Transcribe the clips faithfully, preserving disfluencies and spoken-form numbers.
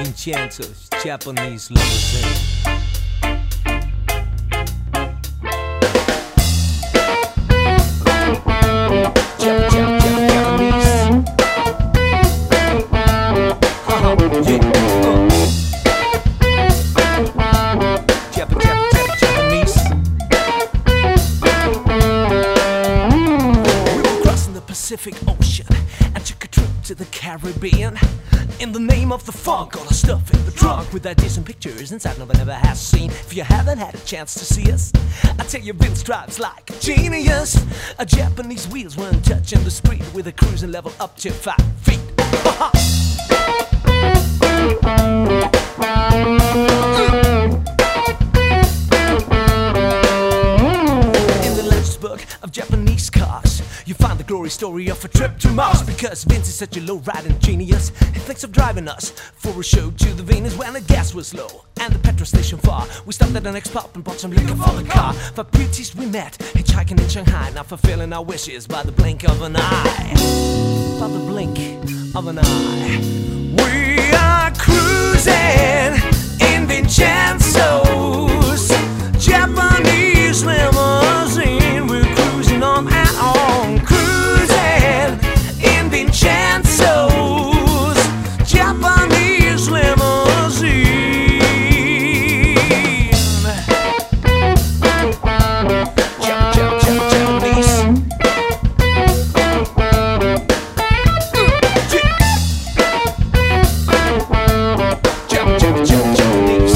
Vincenzo, Japanese limousine. Jap, Jap, Jap, Japanese. Uh-huh, yeah, uh. Jap, Jap, Jap, Japanese. We were crossing the Pacific Ocean and took a trip to the Caribbean. In the name of the funk, all the stuff in the trunk with ideas and pictures inside nobody ever has seen. If you haven't had a chance to see us, I tell you Vince drives like a genius. A Japanese wheels weren't touching the street with a cruising level up to five feet. In the Legends book of Japanese cars, you find the glory story of a trip to Mars. Because Vince is such a low-riding genius, he thinks of driving us for a show to the Venus when the gas was low and the petrol station far. We stopped at the next pub and bought some liquor for the car. For beauties we met, hitchhiking in Shanghai, now fulfilling our wishes by the blink of an eye. By the blink of an eye. We are cruising in Vincenzo's Japanese limousine. We're cruising on and on, cruising in Vincenzo's Japanese limousine. Jap, Jap, Jap, Japanese. Jap, Jap, Jap, Japanese.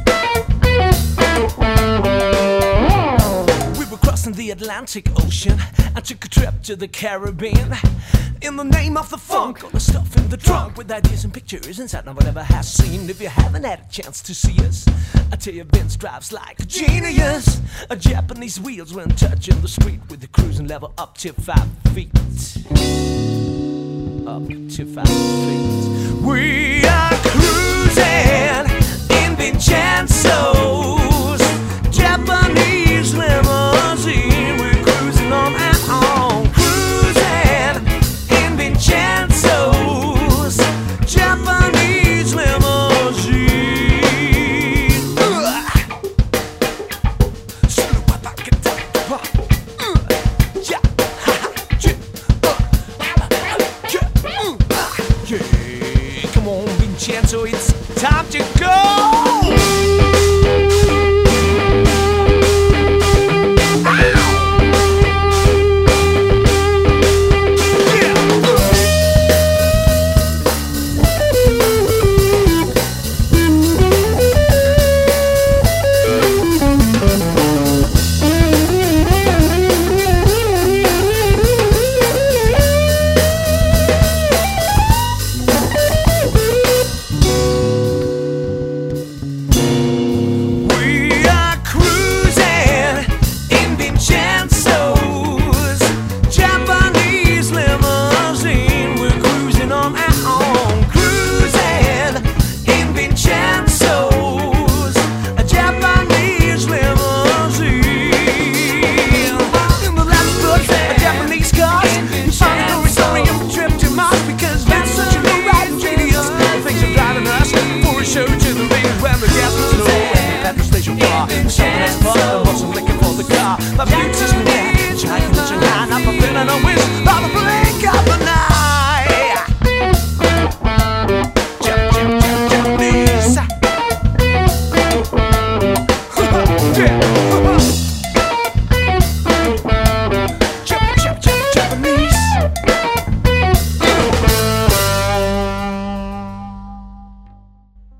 We were crossing the Atlantic Ocean and took a trip to the Caribbean. In the name of the funk, all the stuff in the trunk with ideas and pictures inside nobody ever has seen. If you haven't had a chance to see us, I tell you Vince drives like a genius. A Japanese wheels when touching the street with the cruising level up to five feet. Up to five feet. We are cruising in Vincenzo's Japanese limousine. We're cruising on and on, cruising in Vincenzo's Japanese limousine. Yeah, come on, Vincenzo, it's time to go. My beauty's been there, hitchhiking in Shanghai, now fulfilling a wish by the blink of an eye. Jap, Jap, Jap, Japanese. Yeah.